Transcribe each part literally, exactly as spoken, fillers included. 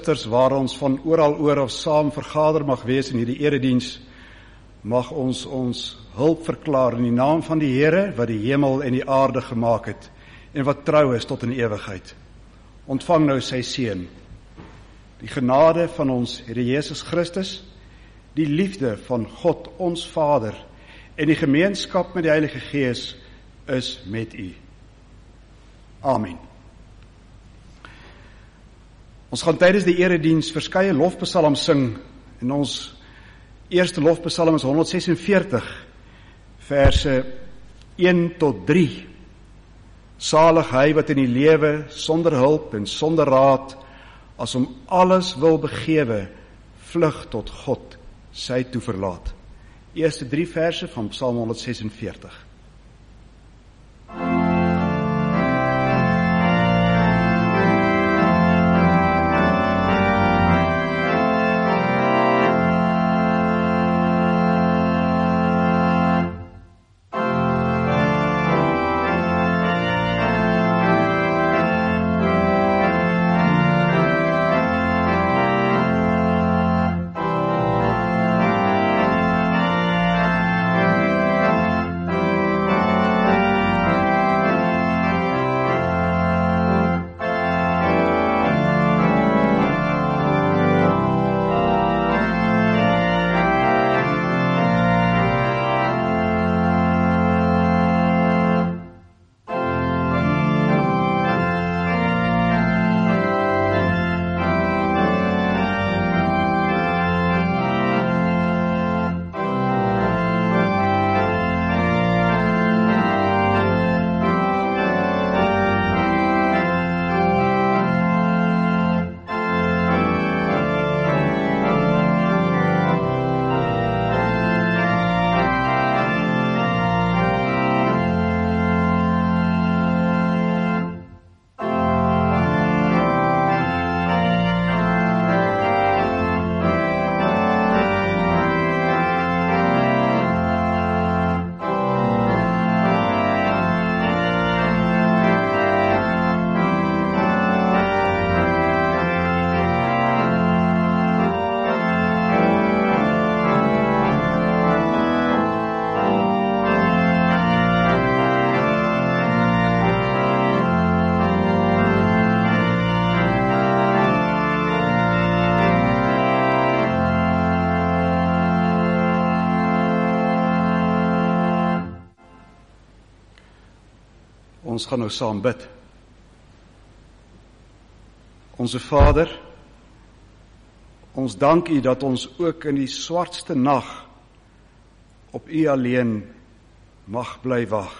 Waar ons van oral oor of saam vergader mag wees in hierdie erediens, mag ons ons hulp verklaar in die naam van die Here wat die hemel en die aarde gemaak het en wat trou is tot in ewigheid. Ontvang nou sy seën. Die genade van ons Here Jesus Christus, die liefde van God ons Vader en die gemeenskap met die Heilige Gees is met u. Amen. Ons gaan tydens die erediens verskeie lofpsalms sing en ons eerste lofpsalm is honderd sesenveertig verse een tot drie. Salig hy wat in die lewe sonder hulp en sonder raad, as om alles wil begewe, vlug tot God sy toeverlaat. Eerste drie verse van Psalm honderd sesenveertig. Ons gaan nou saam bid. Onse Vader, ons dank u dat ons ook in die swartste nag op u alleen mag bly wag.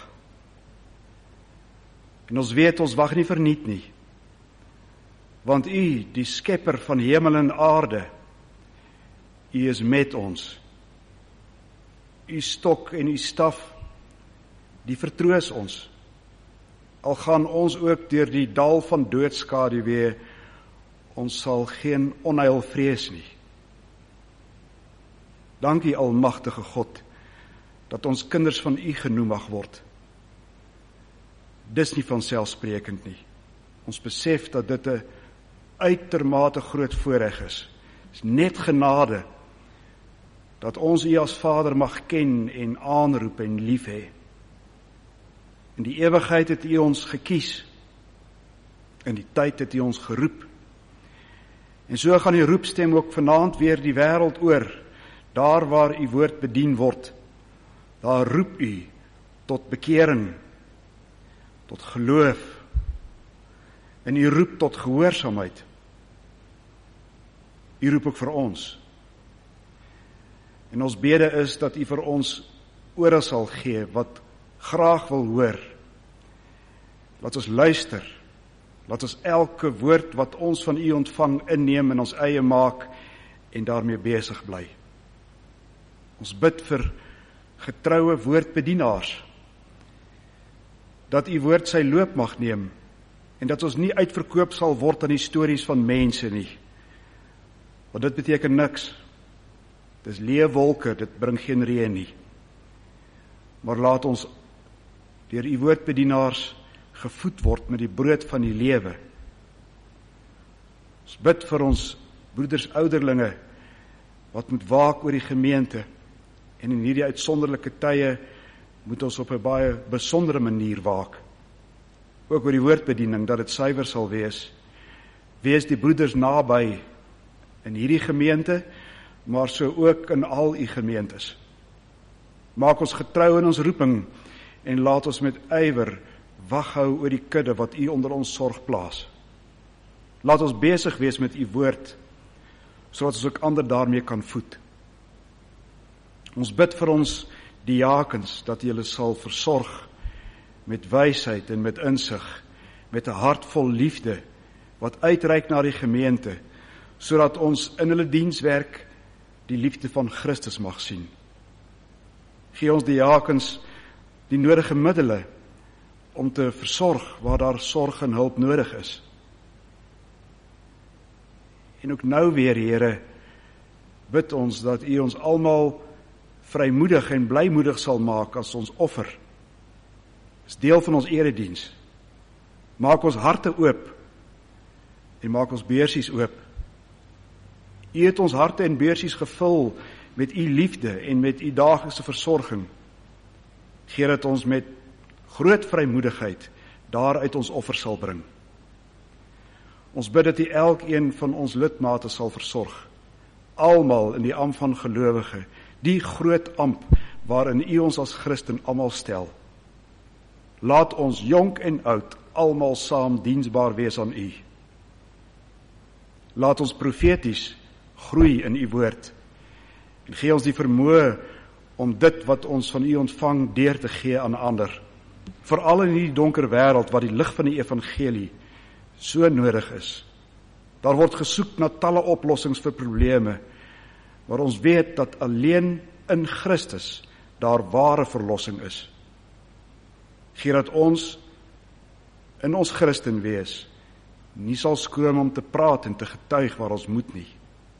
En ons weet ons wag nie verniet nie, want u, die skepper van hemel en aarde, u is met ons. U stok en u staf, die vertroos ons. Al gaan ons ook deur die dal van doodskaduwee, ons sal geen onheil vrees nie. Dankie almagtige God, dat ons kinders van u genoem mag word. Dis nie vanselfsprekend nie. Ons besef dat dit 'n uitermate groot voorreg is. Dis net genade, dat ons u as Vader mag ken en aanroep en lief hê. In die ewigheid het u ons gekies, in die tyd het u ons geroep. En so gaan die roepstem ook vanaand weer die wêreld oor, daar waar u woord bedien word. Daar roep u tot bekering, tot geloof, en u roep tot gehoorsaamheid. U roep ook vir ons. En ons bede is dat u vir ons ore sal gee wat graag wil hoor. Laat ons luister. Laat ons elke woord wat ons van u ontvang inneem en ons eie maak en daarmee besig bly. Ons bid vir getroue woordbedienaars, dat u woord sy loop mag neem en dat ons nie uitverkoop sal word aan die stories van mense nie. Want dit beteken niks. Dis leë wolke, dit bring geen reën nie. Maar laat ons deur u woordbedienaars gevoed word met die brood van die lewe, Ons bid vir ons broeders ouderlinge, wat moet waak oor die gemeente, en in hierdie uitsonderlike tye moet ons op 'n baie besondere manier waak. Ook oor die woordbediening, dat dit suiwer sal wees. Wees die broeders naby in hierdie gemeente, maar so ook in al u gemeentes. Maak ons getrou in ons roeping, en laat ons met ywer wag hou oor die kudde wat u onder ons sorg plaas. Laat ons besig wees met u woord, sodat ons ook ander daarmee kan voed. Ons bid vir ons diakens, dat julle sal versorg met wysheid en met insig, met 'n hart vol liefde, wat uitreik na die gemeente, sodat ons in hulle dienswerk die liefde van Christus mag sien. Gee ons diakens die nodige middele om te versorg waar daar sorg en hulp nodig is. En ook nou weer, Here, bid ons dat u ons almal vrymoedig en blymoedig sal maak as ons offer. Dis deel van ons erediens. Maak ons harte oop en maak ons beursies oop. U het ons harte en beursies gevul met u liefde en met u daaglikse versorging. Gee dat ons met groot vrymoedigheid daaruit ons offer sal bring. Ons bid dat u elkeen van ons lidmate sal versorg, almal in die ampt van gelowige, die groot ampt waarin u ons as Christen almal stel. Laat ons jonk en oud almal saam diensbaar wees aan u. Laat ons profeties groei in u woord, en gee ons die vermoë om dit wat ons van u ontvang deur te gee aan ander, veral in die donker wêreld waar die lig van die evangelie so nodig is. Daar word gesoek na talle oplossings vir probleme, maar ons weet dat alleen in Christus daar ware verlossing is. Gee dat ons in ons Christen wees nie sal skroom om te praat en te getuig waar ons moet nie.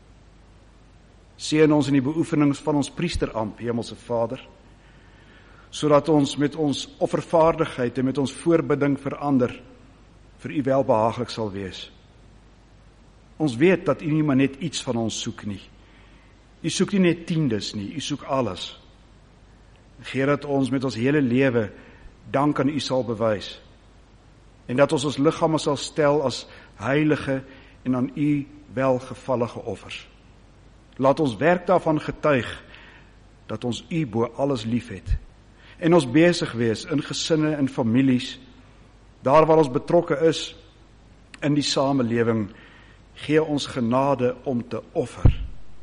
Seën ons in die beoefenings van ons priesterampt, Hemelse Vader, sodat ons met ons offervaardigheid en met ons voorbidding vir ander vir u welbehaaglik sal wees. Ons weet dat u nie maar net iets van ons soek nie. U soek nie net tiendes nie, u soek alles. Gee dat ons met ons hele lewe dank aan u sal bewys, en dat ons ons liggame sal stel as heilige en aan u welgevallige offers. Laat ons werk daarvan getuig, dat ons u bo alles lief het, en ons besig wees in gesinne en families, daar waar ons betrokke is in die samelewing, gee ons genade om te offer.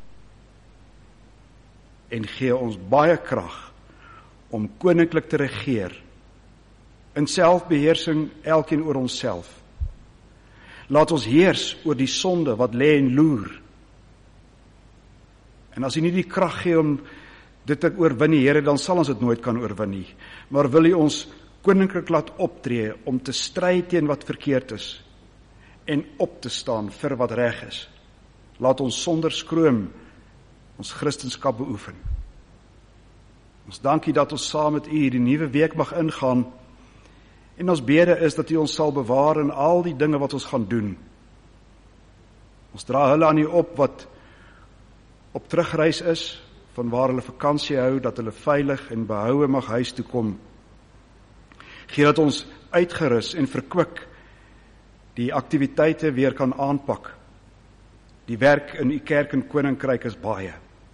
En gee ons baie krag om koninklik te regeer, in selfbeheersing elkeen oor onsself. Laat ons heers oor die sonde wat lê en loer. En as u nie die krag gee om dit te oorwin nie, Here, dan sal ons dit nooit kan oorwin nie. Maar wil u ons koninklik laat optree om te stry teen wat verkeerd is en op te staan vir wat reg is. Laat ons sonder skroom ons Christenskap beoefen. Ons dankie dat ons saam met u die nuwe week mag ingaan, en ons bede is dat u ons sal bewaar in al die dinge wat ons gaan doen. Ons dra hulle aan u op wat op terugreis is, van waar hulle vakansie hou, dat hulle veilig en behoue mag huis toe kom. Gee dat ons uitgerus en verkwik die aktiwiteite weer kan aanpak. Die werk in u kerk en koninkryk is baie.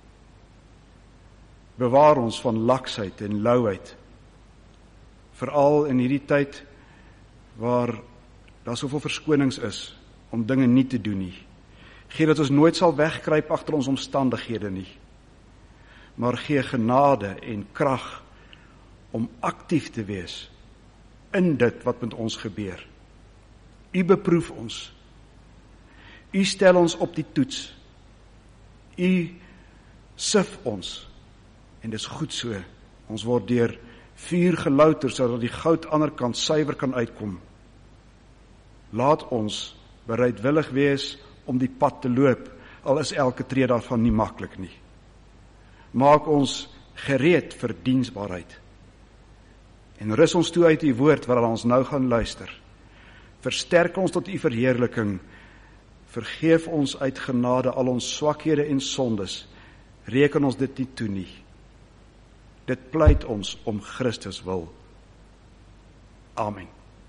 Bewaar ons van laksheid en louheid, veral in hierdie tyd waar daar soveel verskonings is om dinge nie te doen nie. Gee dat ons nooit sal wegkruip agter ons omstandighede nie, maar gee genade en krag om aktief te wees in dit wat met ons gebeur. U beproef ons. U stel ons op die toets. U sif ons. En dis goed so. Ons word deur vuur gelouter, sodat die goud aan die ander kant suiwer kan uitkom. Laat ons bereidwillig wees om die pad te loop, al is elke tree daarvan nie maklik nie. Maak ons gereed vir diensbaarheid. En rus ons toe uit u woord, waar ons nou gaan luister. Versterk ons tot u verheerliking, vergeef ons uit genade al ons swakhede en sondes, reken ons dit nie toe nie. Dit pleit ons om Christus wil. Amen.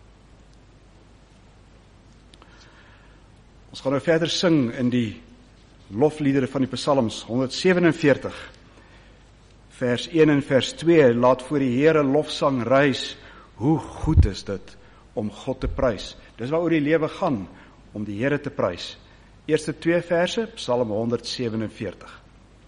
Ons gaan nou verder sing in die lofliedere van die Psalms, honderdsewenenveertig, vers een en vers twee, laat voor die Here lofsang reis, hoe goed is dit om God te prys. Dis waaroor die lewe gaan, om die Here te prys. Eerste twee verse, Psalm honderdsewenenveertig.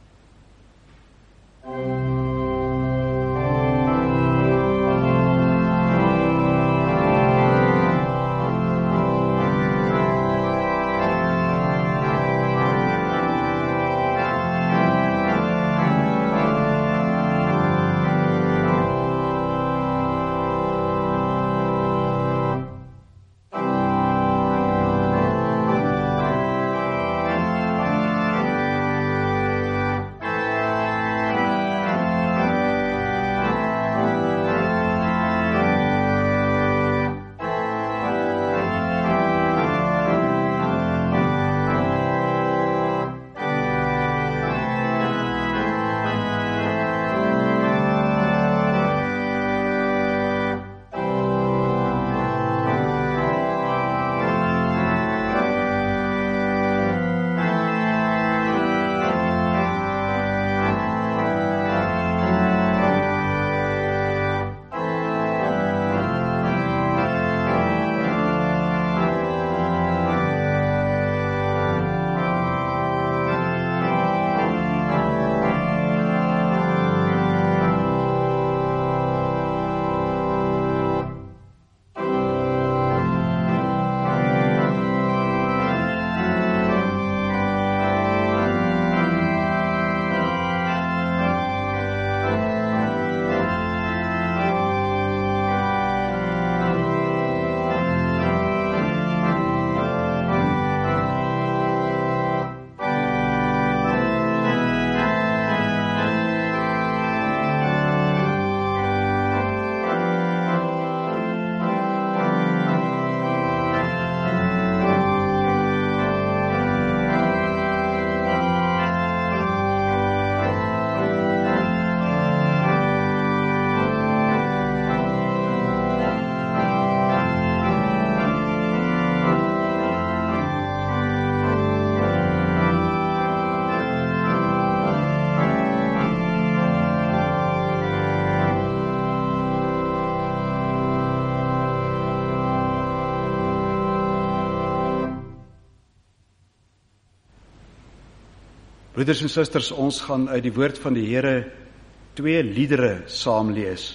Broeders en susters, ons gaan uit die woord van die Here twee liedere saam lees.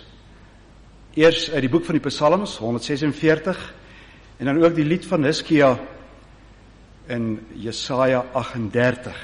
Eers uit die boek van die Psalms, honderdsesenveertig, en dan ook die lied van Hiskia in Jesaja agt-en-dertig.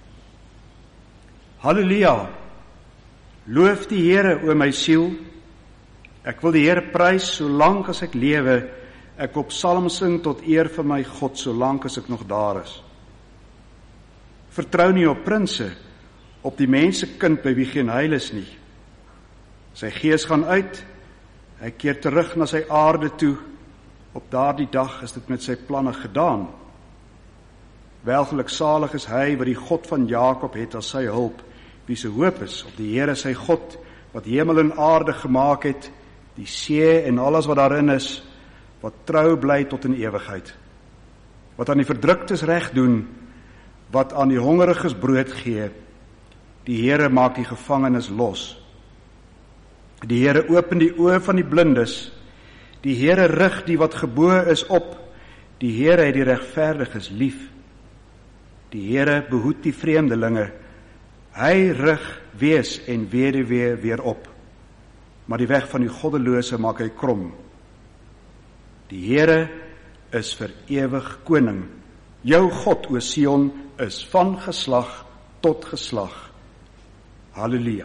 Halleluja, loof die Here, o my siel. Ek wil die Here prys, solank as ek lewe. Ek op psalms sing tot eer van my God, solank as ek nog daar is. Vertrou nie op prinse, op die mensekind by wie geen heil is nie. Sy gees gaan uit, hy keer terug na sy aarde toe. Op daardie dag is dit met sy planne gedaan. Welgeluksalig is hy wat die God van Jakob het as sy hulp, wie se hoop is op die Here sy God, wat hemel en aarde gemaak het, die see en alles wat daarin is, wat trou bly tot in ewigheid, wat aan die verdruktes reg doen, wat aan die hongeriges brood gee. Die Here maak die gevangenes los. Die Here open die oë van die blindes. Die Here rig die wat geboe is op. Die Here het die regverdiges lief. Die Here behoed die vreemdelinge. Hy rig wees en weduwee weer op. Maar die weg van die goddelose maak hy krom. Die Here is vir ewig koning. Jou God, o Sion, is van geslag tot geslag. Halleluja.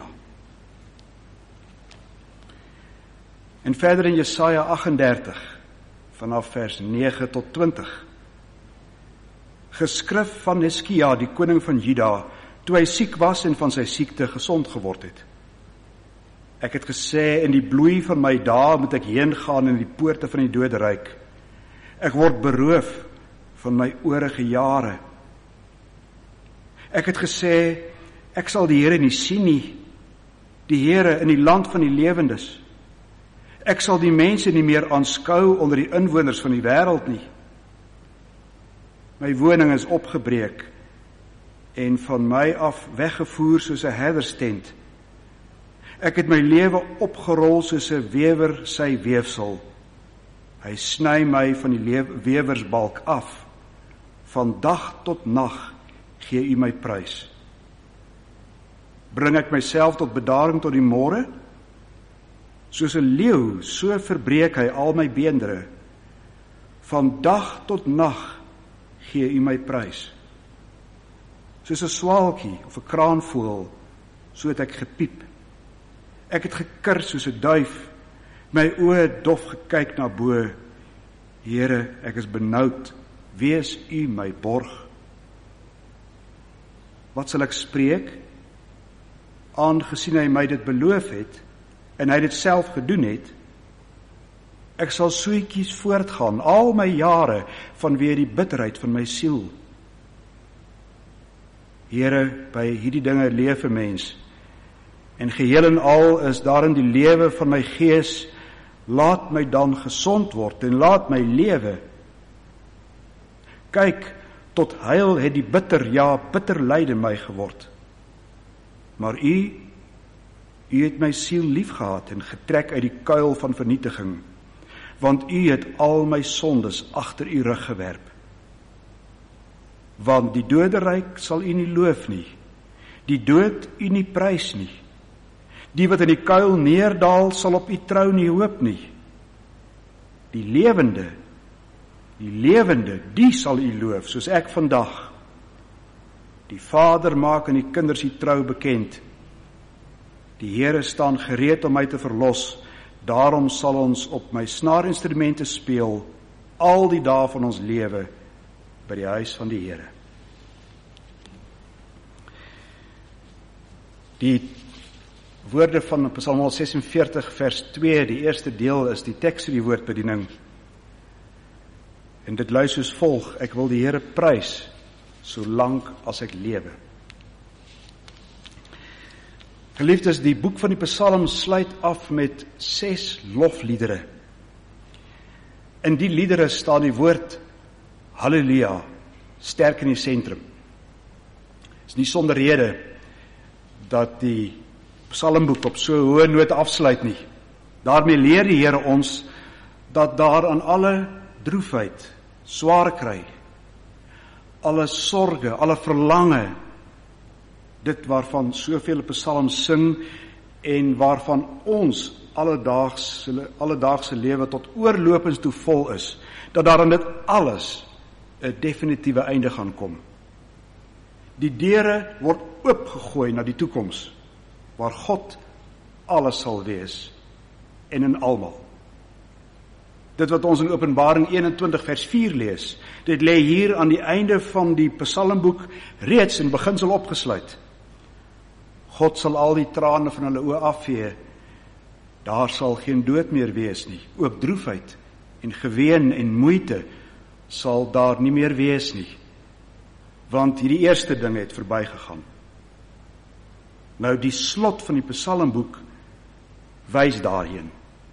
En verder in Jesaja agt-en-dertig, vanaf vers nege tot twintig. Geskrif van Hiskia, die koning van Juda, toe hy siek was en van sy siekte gesond geword het. Ek het gesê, in die bloei van my dae moet ek heen gaan in die poorte van die doderyk. Ek word beroof van my oorige jare. Ek het gesê, ek sal die Here nie sien nie, die Here in die land van die lewendes. Ek sal die mense nie meer aanskou onder die inwoners van die wêreld nie. My woning is opgebreek en van my af weggevoer soos 'n herderstent. Ek het my lewe opgerol soos 'n wewer sy weefsel. Hy sny my van die wewersbalk af. Van dag tot nag gee U my prys. Bring ek myself tot bedaring tot die môre? Soos 'n leeu, so verbreek hy al my beendere. Van dag tot nag gee U my prys. Soos 'n swaalkie of 'n kraanvoël, so het ek gepiep. Ek het gekir soos 'n duif, my oë dof gekyk na bo. Here, ek is benoud, wees U my borg. Wat sal ek spreek? Aangesien hy my dit beloof het, en hy dit self gedoen het, ek sal soetjies voortgaan, al my jare, vanweë die bitterheid van my siel. Here, by hierdie dinge leef 'n mens, en geheel en al is daarin die lewe van my gees. Laat my dan gesond word, en laat my lewe. Kyk, tot heil het die bitter, ja, bitter lyde my geword. Maar U, U het my siel liefgehad en getrek uit die kuil van vernietiging, want U het al my sondes agter U rug gewerp. Want die doderyk sal U nie loof nie, die dood U nie prys nie. Die wat in die kuil neerdal, sal op U trou nie hoop nie. Die lewende, die lewende, die sal U loof, soos ek vandag. Die Vader maak aan die kinders die trou bekend. Die Here staan gereed om my te verlos, daarom sal ons op my snaarinstrumente speel, al die dae van ons lewe, by die huis van die Here. Die woorde van Psalm honderdsesenveertig vers twee, die eerste deel is die teks vir die woordbediening. En dit lui soos volg: Ek wil die Here prys, solank as ek lewe. Geliefdes, die boek van die Psalm sluit af met ses lofliedere. In die liedere staan die woord Halleluja sterk in die sentrum. Het is nie sonder rede dat die Psalmboek op so 'n hoë noot afsluit nie. Daarmee leer die Here ons dat daar aan alle droefheid, swaar kry, alle sorge, alle verlange, dit waarvan soveel psalms sing en waarvan ons alledaagse, alledaagse lewe tot oorlopends toe vol is, dat daar aan dit alles 'n definitiewe einde gaan kom. Die deure word oopgegooi na die toekoms, waar God alles sal wees en in almal. Dit wat ons in Openbaring eenentwintig vers vier lees, dit lê hier aan die einde van die Psalmboek reeds in beginsel opgesluit. God sal al die trane van hulle oë afvee. Daar sal geen dood meer wees nie. Ook droefheid en geween en moeite sal daar nie meer wees nie. Want hierdie eerste ding het verbygegaan. Nou die slot van die Psalmboek wys daarheen.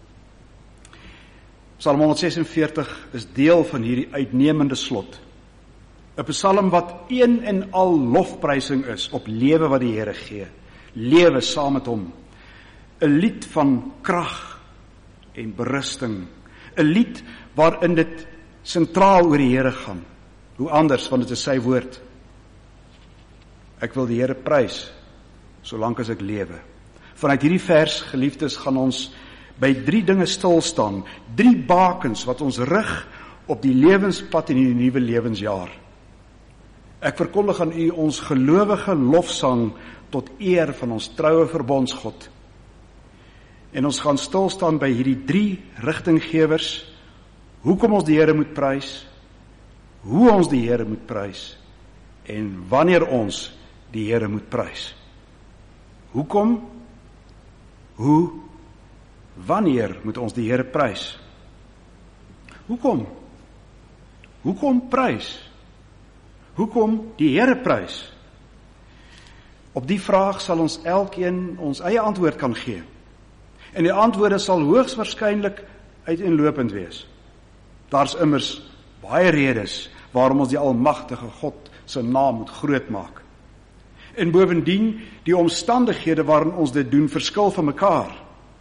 Psalm honderdsesenveertig is deel van hierdie uitnemende slot. 'n Psalm wat een en al lofprysing is op lewe wat die Here gee. Lewe saam met hom. 'n Lied van krag en berusting. 'n Lied waarin dit sentraal oor die Here gaan. Hoe anders, want dit is sy woord. Ek wil die Here prys, solank as ek lewe. Vanuit hierdie vers, geliefdes, gaan ons by drie dinge stil staan, drie bakens wat ons rig op die lewenspad in die nuwe lewensjaar. Ek verkondig aan u ons gelowige lofsang tot eer van ons troue verbondsgod. En ons gaan stil staan by hierdie drie rigtinggewers, hoekom ons die Here moet prys, hoe ons die Here moet prys, en wanneer ons die Here moet prys. Hoekom, hoe, wanneer moet ons die Here prys? Hoekom? Hoekom prys? Hoekom die Here prys? Op die vraag sal ons elkeen ons eie antwoord kan gee. En die antwoorde sal hoogs waarskynlik uiteenlopend wees. Daar's immers baie redes waarom ons die almagtige God se naam moet groot maak. En bovendien, die omstandighede waarin ons dit doen, verskil van mekaar.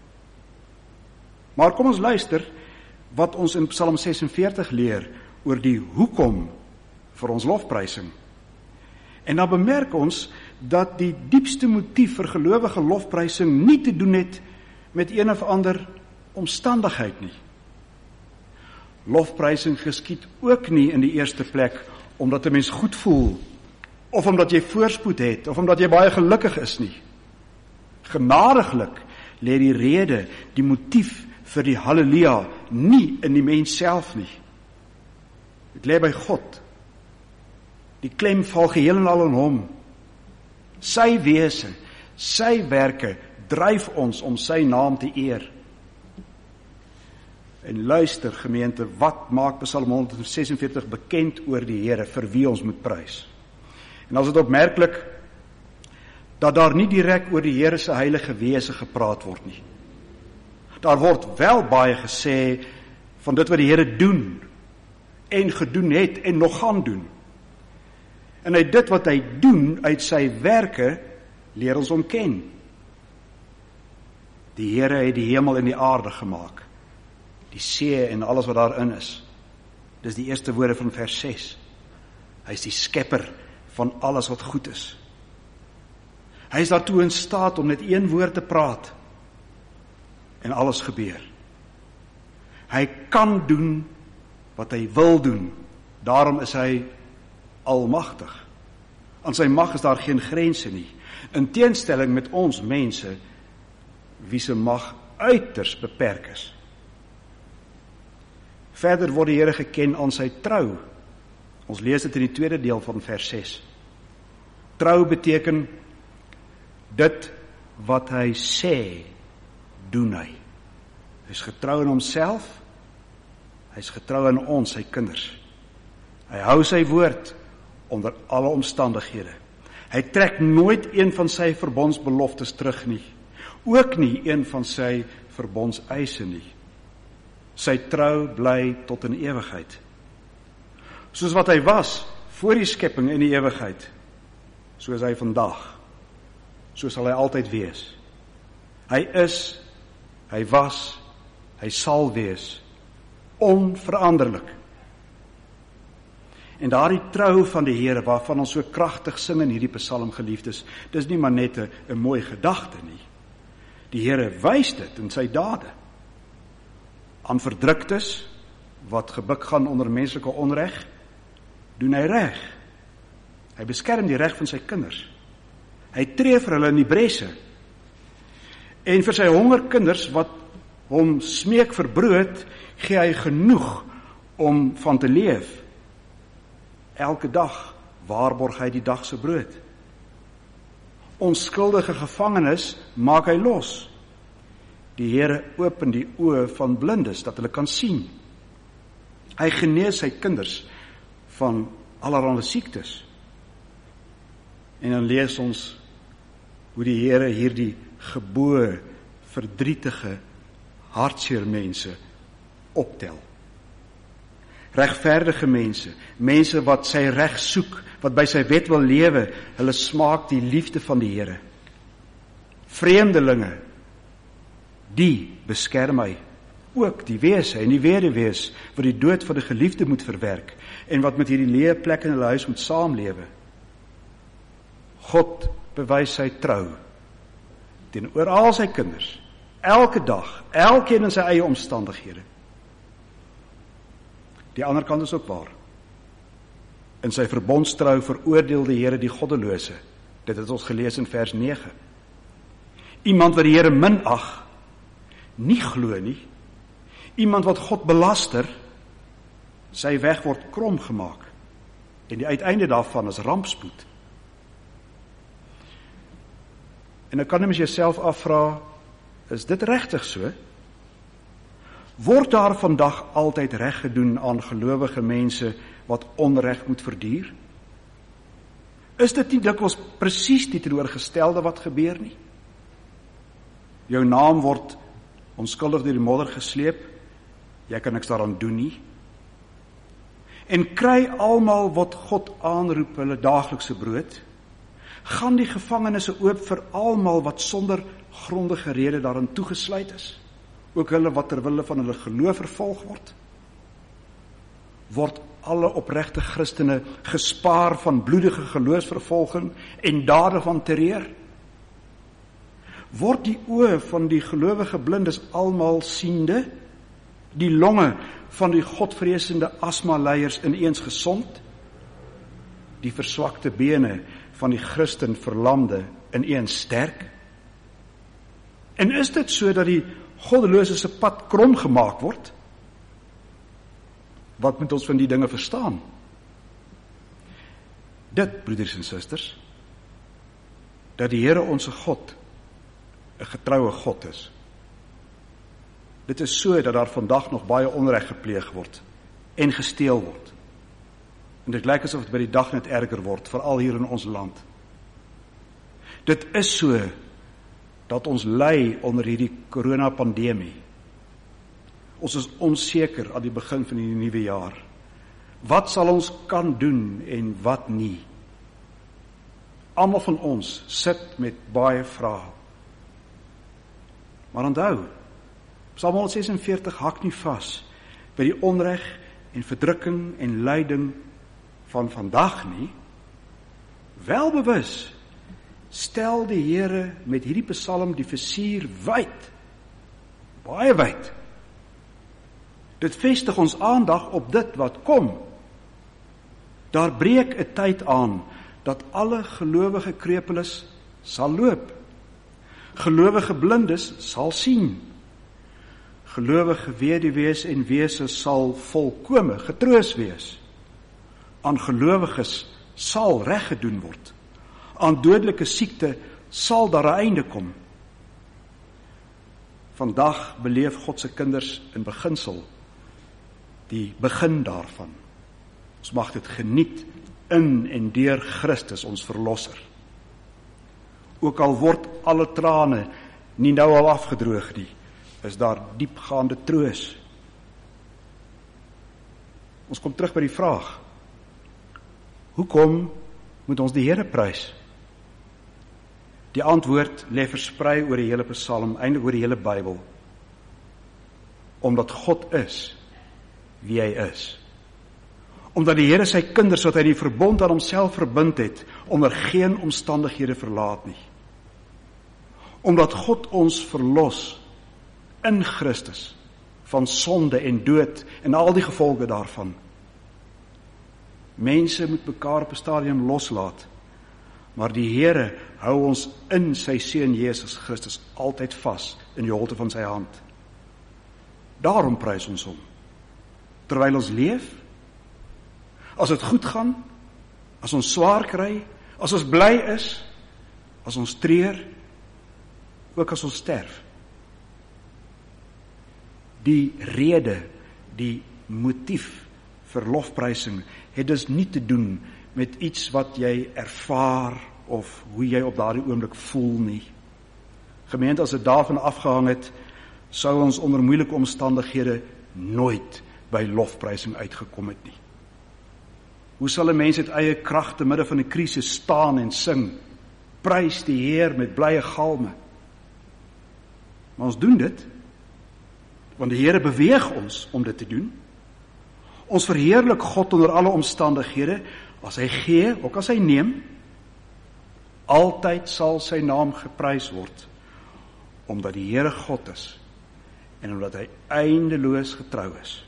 Maar kom ons luister wat ons in Psalm ses en veertig leer oor die hoekom vir ons lofprysing. En dan bemerk ons dat die diepste motief vir gelowige lofprysing nie te doen het met een of ander omstandigheid nie. Lofprysing geskied ook nie in die eerste plek omdat 'n mens goed voel, of omdat jy voorspoed het, of omdat jy baie gelukkig is nie. Genadiglik lê die rede, die motief vir die halleluja nie in die mens self nie. Dit lê by God. Die klem val geheel en al in hom. Sy wese, sy werke dryf ons om sy naam te eer. En luister gemeente, wat maak Psalm honderd sesenveertig bekend oor die Here vir wie ons moet prys? En as dit opmerklik dat daar nie direk oor die Here se heilige wese gepraat word nie. Daar word wel baie gesê van dit wat die Here doen en gedoen het en nog gaan doen. En uit dit wat hy doen, uit sy werke, leer ons hom ken. Die Here het die hemel en die aarde gemaak, die see en alles wat daarin is. Dis die eerste woorde van vers ses. Hy is die skepper van alles wat goed is. Hy is daartoe in staat om net een woord te praat en alles gebeur. Hy kan doen wat hy wil doen. Daarom is hy almagtig. Aan sy mag is daar geen grense nie. In teenstelling met ons mense, wie se mag uiters beperk is. Verder word die Here geken aan sy trou. Ons lees dit in die tweede deel van vers ses. Trou beteken dit wat hy sê, doen hy. Hy is getrou in homself, hy is getrou in ons, sy kinders. Hy hou sy woord onder alle omstandighede. Hy trek nooit een van sy verbondsbeloftes terug nie, ook nie een van sy verbondseise nie. Sy trou bly tot in ewigheid. Soos wat hy was voor die skepping in die ewigheid, so is hy vandag. So sal hy altyd wees. Hy is, hy was, hy sal wees, onveranderlik. En daardie trou van die Here, waarvan ons so kragtig sing in hierdie psalm, geliefdes, dis nie maar net 'n 'n mooi gedagte nie. Die Here wys dit in sy dade. Aan verdruktes, wat gebuk gaan onder menslike onreg, doen hy reg. Hy beskerm die reg van sy kinders. Hy tree vir hulle in die bresse. En vir sy hongerkinders wat hom smeek vir brood, gee hy genoeg om van te leef. Elke dag waarborg hy die dag se brood. Onskuldige gevangenes maak hy los. Die Here open die oë van blindes, dat hulle kan sien. Hy genees sy kinders van allerlei siektes. En dan lees ons hoe die Here hierdie geboë, verdrietige, hartseer mense optel. Regverdige mense, mense wat sy reg soek, wat by sy wet wil lewe, hulle smaak die liefde van die Here. Vreemdelinge, die beskerm hy, ook die wese en die weduwees, wat die dood van die geliefde moet verwerk, en wat met hierdie leë plek in hulle huis moet saamlewe. God bewys sy trou, teenoor al sy kinders, elke dag, elkeen in sy eie omstandighede. Die ander kant is ook waar. In sy verbondstrou veroordeel die Here die goddelose. Dit het ons gelees in vers nege. Iemand wat die Here minag, nie glo nie. Iemand wat God belaster, sy weg word krom gemaak. En die uiteinde daarvan is rampspoed. En dan kan jy jouself afvra, is dit regtig so? Word daar vandag altyd reg gedoen aan gelowige mense wat onreg moet verduur? Is dit nie dikwels presies die teenoorgestelde wat gebeur nie? Jou naam word onskuldig deur die modder gesleep, jy kan niks daaraan doen nie. En kry almal wat God aanroep hulle daaglikse brood? Gaan die gevangenisse oop vir almal wat sonder grondige rede daarin toegesluit is? Ook hulle wat ter wille van hulle geloof vervolg word? Word alle opregte Christene gespaar van bloedige geloofsvervolging en dade van terreur? Word die oë van die gelowige blindes almal siende? Die longe van die godvreesende asma-leiers ineens gesond? Die verswakte bene van die Christen verlamde ineens sterk? En is dit so dat die goddelose se pad krom gemaak word? Wat moet ons van die dinge verstaan? Dit, broeders en susters, dat die Here onse God 'n getroue God is. Dit is so dat daar vandag nog baie onreg gepleeg word en gesteel word. En dit lyk asof dit by die dag net erger word, veral hier in ons land. Dit is so dat ons ly onder hierdie koronapandemie. Ons is onseker aan die begin van die nuwe jaar. Wat sal ons kan doen en wat nie? Almal van ons sit met baie vrae. Maar onthou, Psalm honderdsesenveertig hak nie vas by die onreg en verdrukking en lyding van vandag nie. Welbewus stel die Here met hierdie psalm die visier wyd, baie wyd. Dit vestig ons aandag op dit wat kom. Daar breek 'n tyd aan dat alle gelowige krepeles sal loop. Gelowige blindes sal sien. Gelowige weduwees en wese sal volkome getroos wees. Aan gelowiges sal reg gedoen word. Aan dodelike siekte sal daar 'n einde kom. Vandag beleef God se kinders in beginsel die begin daarvan. Ons mag dit geniet in en deur Christus ons verlosser. Ook al word alle trane nie nou al afgedroog nie, is daar diepgaande troos. Ons kom terug by die vraag: hoekom moet ons die Here prys? Die antwoord lê versprei oor die hele Psalm, eintlik oor die hele Bybel. Omdat God is wie hy is. Omdat die Here sy kinders wat hy die verbond aan homself verbind het, onder geen omstandighede verlaat nie. Omdat God ons verlos in Christus van sonde en dood en al die gevolge daarvan. Mense moet mekaar op 'n stadium loslaat, maar die Here hou ons in sy Seun Jesus Christus altyd vas in die holte van sy hand. Daarom prys ons hom. Terwyl ons leef, as dit goed gaan, as ons swaar kry, as ons bly is, as ons treur, ook as ons sterf. Die rede, die motief vir lofprysing het dus nie te doen met iets wat jy ervaar of hoe jy op daardie oomblik voel nie. Gemeente, as dit daarvan afgehang het, sou ons onder moeilike omstandighede nooit by lofprysing uitgekom het nie. Hoe sal 'n mens uit eie krag te midde van 'n krisis staan en sing, prys die Heer met blye galme? Maar ons doen dit, want die Here beweeg ons om dit te doen. Ons verheerlik God onder alle omstandighede, as hy gee, ook as hy neem. Altyd sal sy naam geprys word, omdat die Here God is, en omdat hy eindeloos getrou is.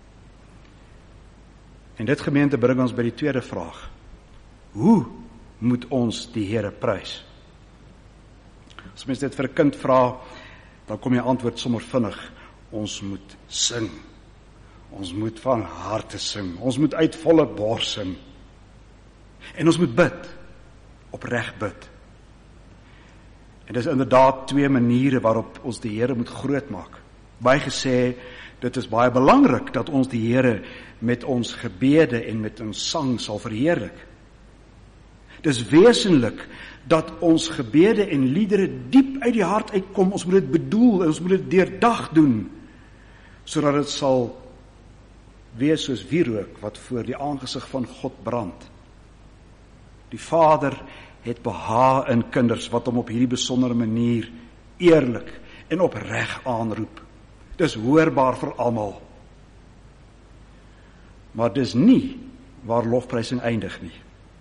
En dit, gemeente, bring ons by die tweede vraag. Hoe moet ons die Here prys? As mens dit vir 'n kind vra, dan kom jy antwoord sommer vinnig. Ons moet sing. Ons moet van harte sing. Ons moet uit volle bors sing. En ons moet bid. Opreg bid. En dis inderdaad twee maniere waarop ons die Here moet grootmaak. Bygesê, Dit is baie belangrik dat ons die Here met ons gebede en met ons sang sal verheerlik. Dis wesenlik dat ons gebede en liedere diep uit die hart uitkom. Ons moet dit bedoel en ons moet dit deurdag doen, sodat dit sal wees soos wierook wat voor die aangesig van God brand. Die Vader het behaag in kinders wat hom op hierdie besondere manier eerlik en opreg aanroep. Dis hoorbaar vir almal. Maar dis nie waar lofprysing eindig nie.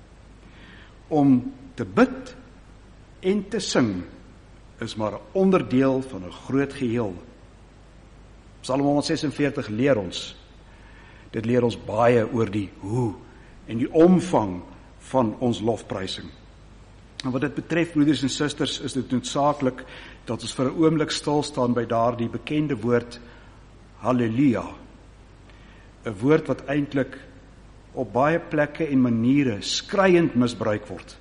Om te bid en te sing is maar 'n onderdeel van 'n groot geheel. Psalm honderdsesenveertig leer ons. Dit leer ons baie oor die hoe en die omvang van ons lofprysing. En wat dit betref, broeders en susters, is dit noodsaaklik dat ons vir 'n oomblik stil staan by daardie bekende woord Halleluja. 'n Woord wat eintlik op baie plekke en maniere skreiend misbruik word.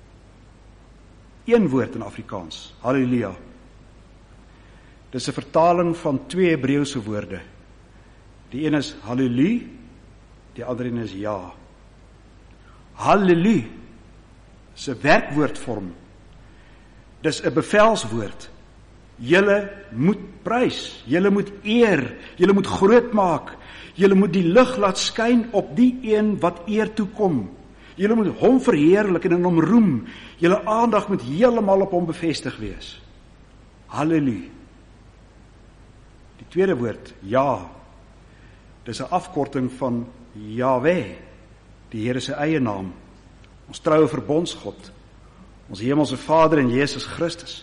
Een woord in Afrikaans, Halleluja. Dis 'n vertaling van twee Hebreëse woorde. Die een is Hallelu, die ander een is ja. Hallelu is 'n werkwoordvorm. Dis 'n bevelswoord. Julle moet prys, julle moet eer, julle moet groot maak, julle moet die lig laat skyn op die een wat eer toekom. Julle moet hom verheerlik en in hom roem. Julle aandag moet heeltemal op hom bevestig wees. Hallelu. Die tweede woord, ja. Dis 'n afkorting van Jahwe, die Here se eie naam. Ons troue verbondsgod, ons hemelse Vader en Jesus Christus.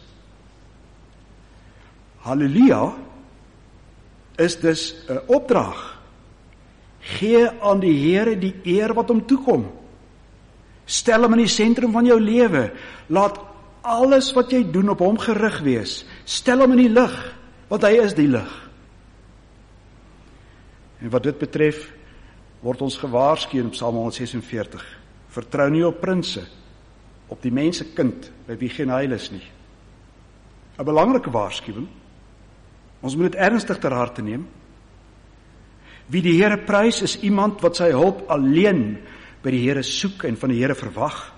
Halleluja is dus 'n opdrag. Gee aan die Here die eer wat hom toekom. Stel hom in die sentrum van jou lewe. Laat alles wat jy doen op hom gerig wees. Stel hom in die lig, want hy is die lig. En wat dit betref, word ons gewaarsku in Psalm honderdsesenveertig. Vertrou nie op prinse, op die mensekind, by wie geen heil is nie. 'n Belangrike waarskuwing. Ons moet dit ernstig ter harte neem. Wie die Here prys is iemand wat sy hulp alleen by die Here soek en van die Here verwag.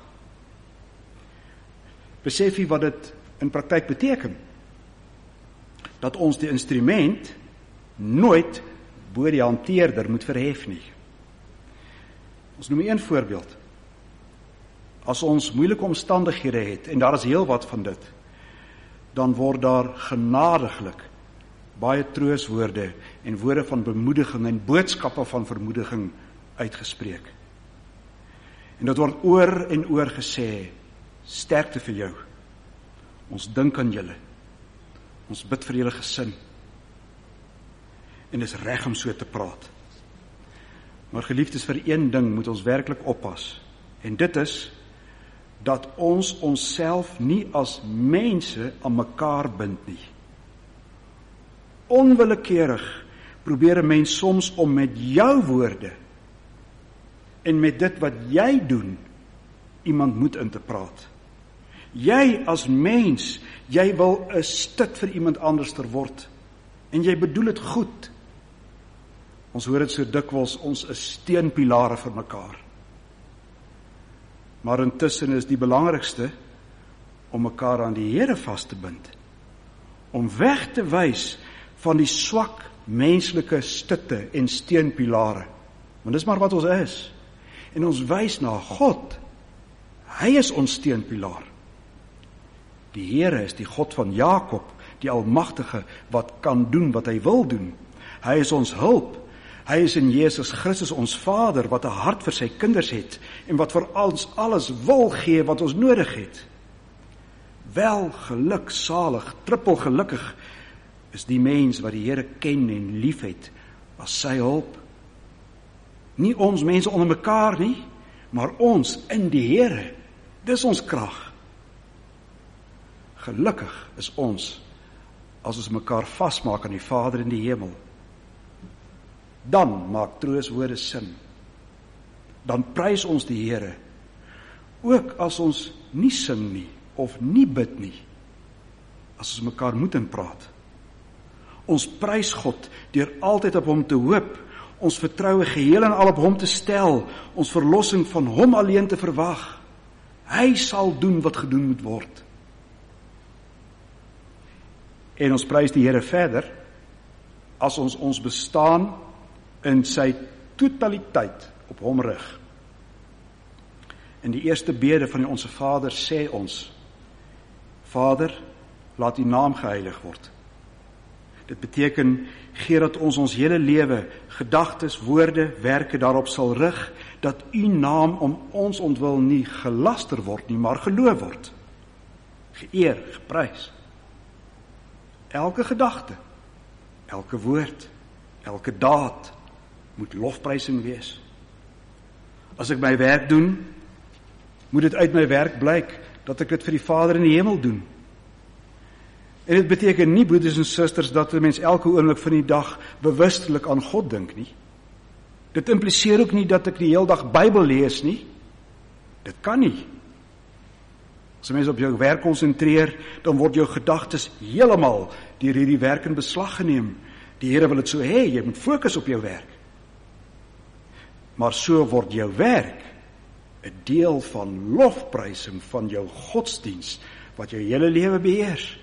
Besef jy wat dit in praktyk beteken? Dat ons die instrument nooit bo die hanteerder moet verhef nie. Ons noem een voorbeeld. As ons moeilike omstandighede het, en daar is heel wat van dit, dan word daar genadiglik baie trooswoorde en woorde van bemoediging en boodskappe van vermoediging uitgespreek. En dit word oor en oor gesê, sterkte vir jou. Ons dink aan julle. Ons bid vir julle gesin. En dis reg om so te praat. Maar geliefdes, vir een ding moet ons werklik oppas. En dit is dat ons onsself nie as mense aan mekaar bind nie. Onwillekeurig probeer 'n mens soms om met jou woorde en met dit wat jy doen iemand moet in te praat. Jy as mens, jy wil 'n stit vir iemand anders ter word en jy bedoel dit goed. Ons hoor dit so dikwels, ons is steunpilare vir mekaar. Maar intussen is die belangrikste om mekaar aan die Here vas te bind. Om weg te wys van die swak menslike stutte en steunpilare. Want dis maar wat ons is. En ons wys na God. Hy is ons steunpilaar. Die Here is die God van Jakob, die Almagtige, wat kan doen wat hy wil doen. Hy is ons hulp. Hy is in Jesus Christus ons Vader, wat 'n hart vir sy kinders het, en wat vir ons alles wil gee wat ons nodig het. Wel geluk, salig, trippel gelukkig is die mens wat die Here ken en lief het as sy hulp. Nie ons mense onder mekaar nie, maar ons in die Here. Dis ons krag. Gelukkig is ons as ons mekaar vasmaak aan die Vader in die hemel. Dan maak trooswoorde sin. Dan prys ons die Here. Ook as ons nie sing nie of nie bid nie. As ons mekaar moet in praat. Ons prys God deur altyd op hom te hoop, ons vertroue geheel en al op hom te stel, ons verlossing van hom alleen te verwag. Hy sal doen wat gedoen moet word. En ons prys die Here verder, as ons ons bestaan in sy totaliteit op hom rig. In die eerste bede van die Onse Vader sê ons, Vader, laat u naam geheilig word. Dit beteken, gee dat ons ons hele lewe, gedagtes, woorde, werke daarop sal rig, dat u naam om ons ontwil nie gelaster word nie, maar geloof word. Geëer, geprys. Elke gedagte, elke woord, elke daad moet lofprysing wees. As ek my werk doen, moet dit uit my werk blyk dat ek dit vir die Vader in die hemel doen. En dit beteken nie, broeders en susters, dat 'n mens elke oomblik van die dag bewustelik aan God dink nie. Dit impliseer ook nie dat ek die hele dag Bybel lees nie. Dit kan nie. As 'n mens op jou werk konsentreer, dan word jou gedagtes heeltemal deur hierdie werk in beslag geneem. Die Here wil dit so hê, jy moet fokus op jou werk. Maar so word jou werk 'n deel van lofprysing van jou godsdiens wat jou hele lewe beheers.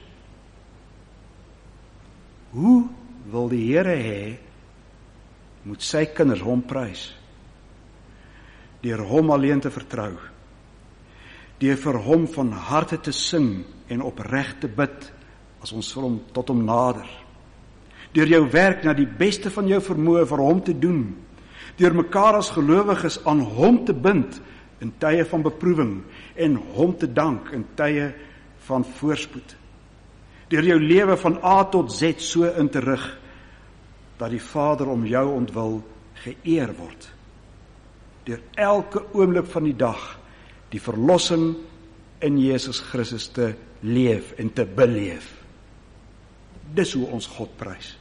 Hoe wil die Here hê moet sy kinders hom prys? Deur hom alleen te vertrou. Deur vir hom van harte te sing en opreg te bid as ons hom tot hom nader. Deur jou werk na die beste van jou vermoë vir hom te doen. Deur mekaar as gelowiges aan hom te bind in tye van beproewing en hom te dank in tye van voorspoed. Deur jou lewe van A tot Z so in te rig dat die Vader om jou ontwil geëer word. Deur elke oomblik van die dag die verlossing in Jesus Christus te leef en te beleef. Dis hoe ons God prys.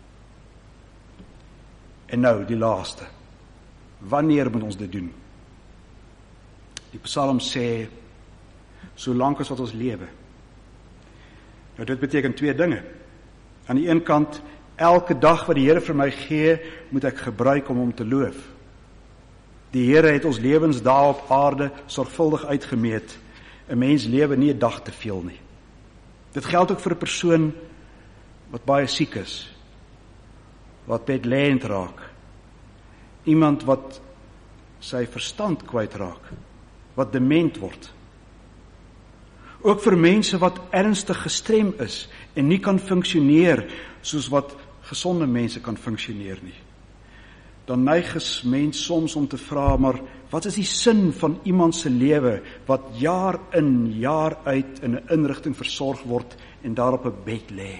En nou die laaste. Wanneer moet ons dit doen? Die Psalm sê, solank as wat ons lewe. Nou dit beteken twee dinge. Aan die een kant, elke dag wat die Here vir my gee, moet ek gebruik om hom te loof. Die Here het ons lewensdae op aarde sorgvuldig uitgemeet. 'n Mens lewe nie 'n dag te veel nie. Dit geld ook vir 'n persoon wat baie siek is, wat bedlêend raak, iemand wat sy verstand kwytraak, wat dement word. Ook vir mense wat ernstig gestrem is en nie kan funksioneer soos wat gesonde mense kan funksioneer nie. Dan neig 'n mens soms om te vra, maar wat is die sin van iemand se lewe wat jaar in, jaar uit in 'n inrigting versorg word en daar op 'n bed lê?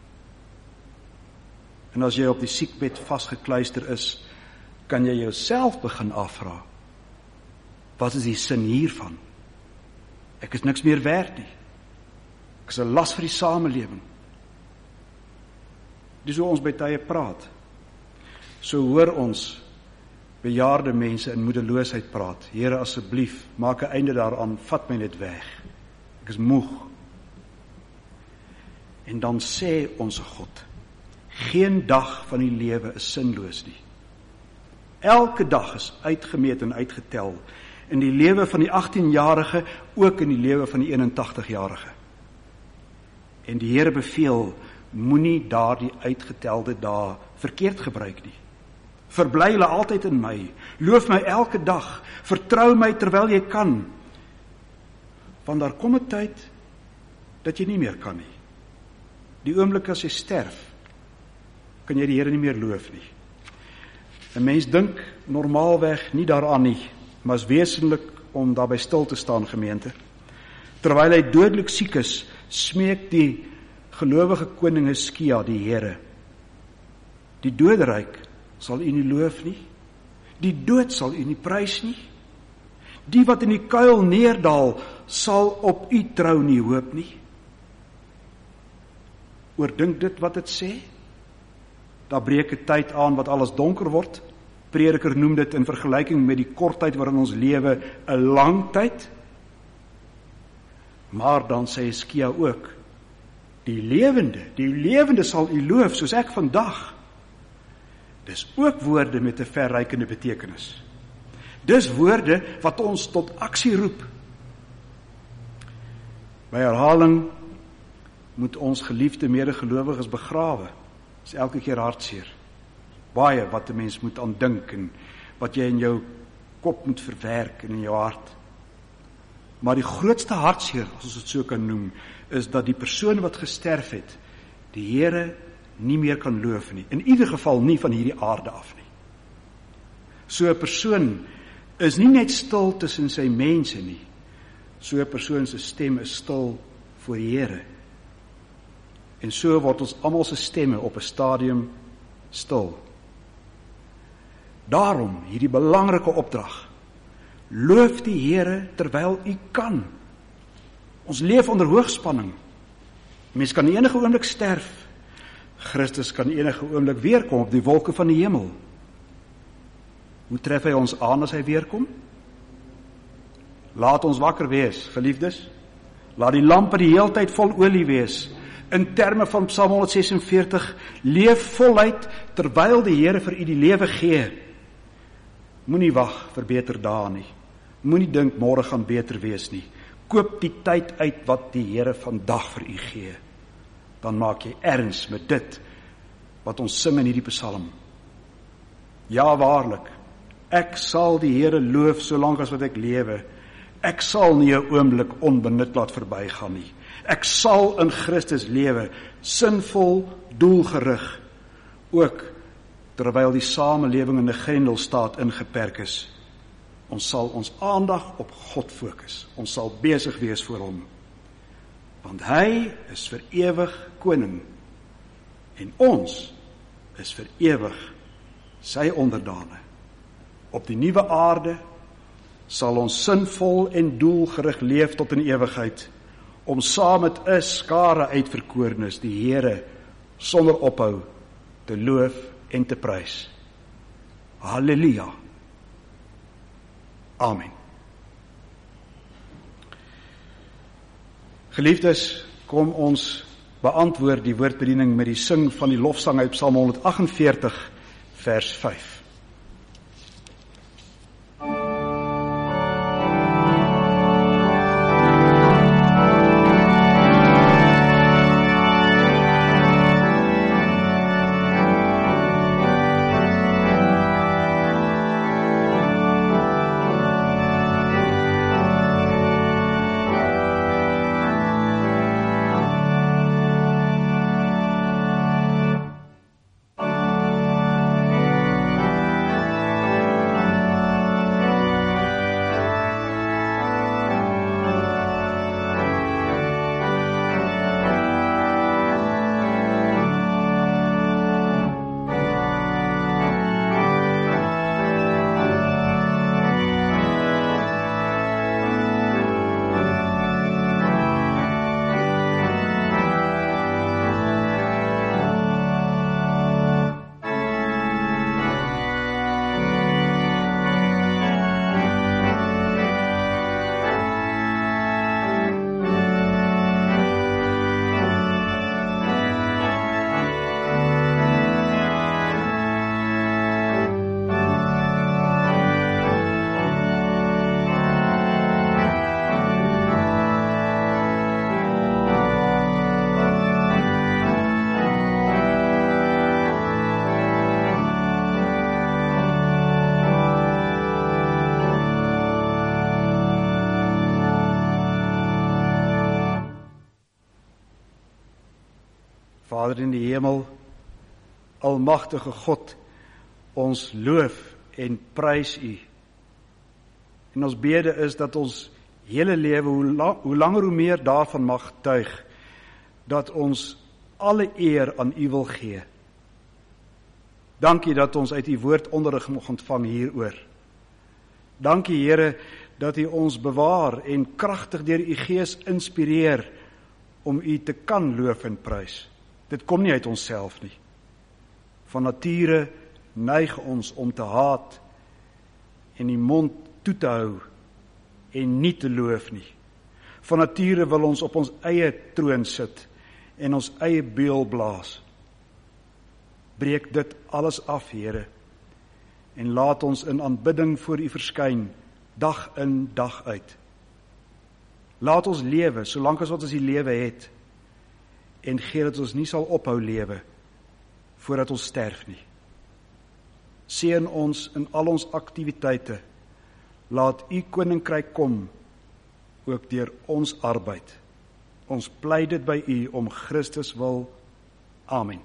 En as jy op die siekbed vasgekluister is, kan jy jouself begin afvra, wat is die sin hiervan? Ek is niks meer werd nie. Ek is 'n las vir die samelewing. Dis hoe ons by tye praat. So hoor ons bejaarde mense in moedeloosheid praat. Here, asseblief, maak 'n einde daaraan, vat my net weg. Ek is moeg. En dan sê ons God, geen dag van die lewe is sinloos nie. Elke dag is uitgemeet en uitgetel. In die lewe van die achttienjarige, ook in die lewe van die eenentagtigjarige. En die Here beveel, moenie daardie uitgetelde dae verkeerd gebruik nie. Verbly hulle altyd in my, loof my elke dag, vertrou my terwyl jy kan. Want daar kom 'n tyd dat jy nie meer kan nie. Die oomblik as jy sterf, kan jy die Here nie meer loof nie. 'n Mens dink normaalweg nie daaraan nie, maar is wesenlik om daarby stil te staan, gemeente. Terwyl hy dodelik siek is, smeek die gelowige koning Hizkia die Here. Die doderyk sal u nie loof nie. Die dood sal u nie prys nie. Die wat in die kuil neerdal, sal op u trou nie hoop nie. Oordink dit wat dit sê? Daar breek 'n tyd aan wat alles donker word. Prediker noem dit in vergelyking met die kort tyd waarin ons lewe 'n lang tyd. Maar dan sê Hizkia ook, Die lewende, die lewende sal u loof, soos ek vandag. Dis ook woorde met 'n verrykende betekenis. Dis woorde wat ons tot aksie roep. By herhaling moet ons geliefde medegelowiges begrawe. Dis elke keer hartseer. Baie wat 'n mens moet aandink en wat jy in jou kop moet verwerk en in jou hart. Maar die grootste hartseer, as ons dit so kan noem, is dat die persoon wat gesterf het, die Here nie meer kan loof nie. In ieder geval nie van hierdie aarde af nie. So 'n persoon is nie net stil tussen sy mense nie. So 'n persoon se stem is stil voor die Here. En so word ons almal se stemme op 'n stadium stil. Daarom hierdie belangrike opdrag. Loof die Here terwyl u kan. Ons leef onder hoogspanning. Mens kan enige oomblik sterf. Christus kan enige oomblik weerkom op die wolke van die hemel. Hoe tref hy ons aan as hy weerkom? Laat ons wakker wees, geliefdes. Laat die lampe die heeltyd vol olie wees. In terme van Psalm honderdsesenveertig, leef voluit terwyl die Here vir u die lewe gee. Moenie wag vir beter dae nie. Moenie dink môre gaan beter wees nie. Koop die tyd uit wat die Here vandag vir u gee. Dan maak jy erns met dit wat ons sing in hierdie psalm. Ja, waarlik, ek sal die Here loof solank as wat ek lewe. Ek sal nie 'n oomblik onbenut laat verbygaan nie. Ek sal in Christus lewe, sinvol, doelgerig, ook terwyl die samelewing in 'n grendelstaat ingeperk is. Ons sal ons aandag op God fokus. Ons sal besig wees vir hom. Want hy is vir ewig koning. En ons is vir ewig sy onderdane. Op die nuwe aarde sal ons sinvol en doelgerig leef tot in ewigheid, om saam met 'n skare uitverkorenes die Here sonder ophou te loof en te prys. Halleluja. Amen. Geliefdes, kom ons beantwoord die woordbediening met die sing van die lofsang uit Psalm honderdagtenveertig vers vyf. Vader in die hemel, almagtige God, ons loof en prys U. En ons bede is dat ons hele lewe, hoe, lang, hoe langer hoe meer daarvan mag tuig, dat ons alle eer aan U wil gee. Dankie dat ons uit U woord onderrig mag ontvang hieroor. Dankie Here, dat U ons bewaar en kragtig deur U Gees inspireer om U te kan loof en prys. Dit kom nie uit onsself nie. Van nature neig ons om te haat en die mond toe te hou en nie te loof nie. Van nature wil ons op ons eie troon sit en ons eie beul blaas. Breek dit alles af, Here, en laat ons in aanbidding voor U verskyn, dag in, dag uit. Laat ons lewe, solank as wat ons die lewe het, en gee dat ons nie sal ophou lewe, voordat ons sterf nie. Seën ons in al ons aktiwiteite, laat U koninkryk kom, ook deur ons arbeid. Ons pleit dit by U om Christus wil. Amen.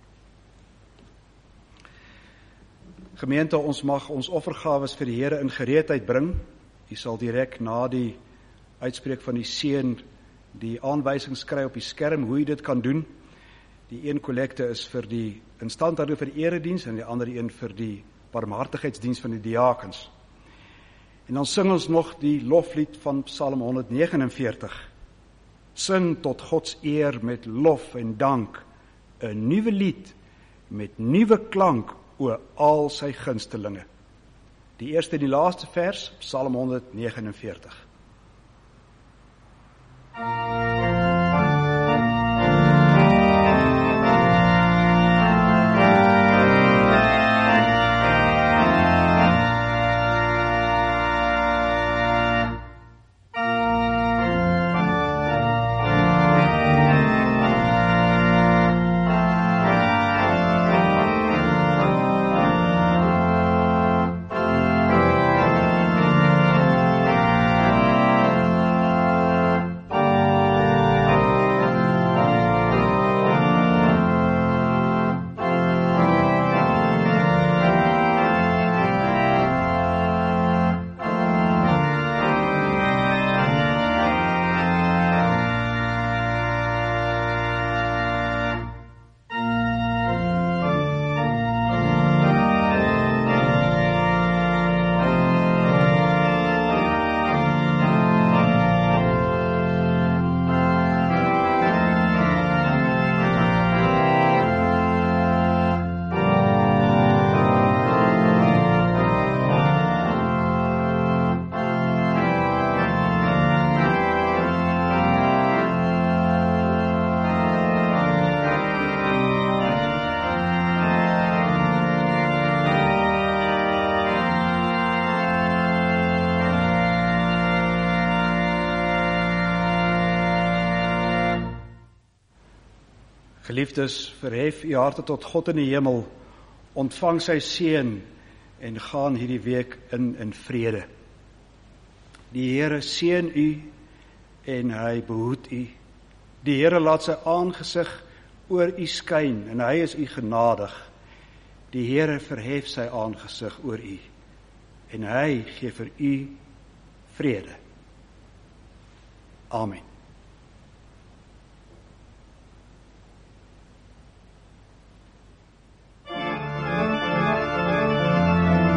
Gemeente, ons mag ons offergawes vir die Here in gereedheid bring. U sal direk na die uitspreek van die seën die aanwysings kry op die skerm hoe jy dit kan doen. Die een kollekte is vir die instandhouding vir die erediens en die ander een vir die barmhartigheidsdiens van die diakens. En dan sing ons nog die loflied van Psalm honderdnegenenveertig. Sing tot Gods eer met lof en dank, 'n nuwe lied met nuwe klank oor al sy gunstelinge. Die eerste en die laaste vers, Psalm honderdnegenenveertig. Geliefdes, verhef u harte tot God in die hemel, ontvang sy seën en gaan hierdie week in in vrede. Die Here seën u en hy behoed u. Die Here laat sy aangesig oor u skyn en hy is u genadig. Die Here verhef sy aangesig oor u en hy gee vir u vrede. Amen.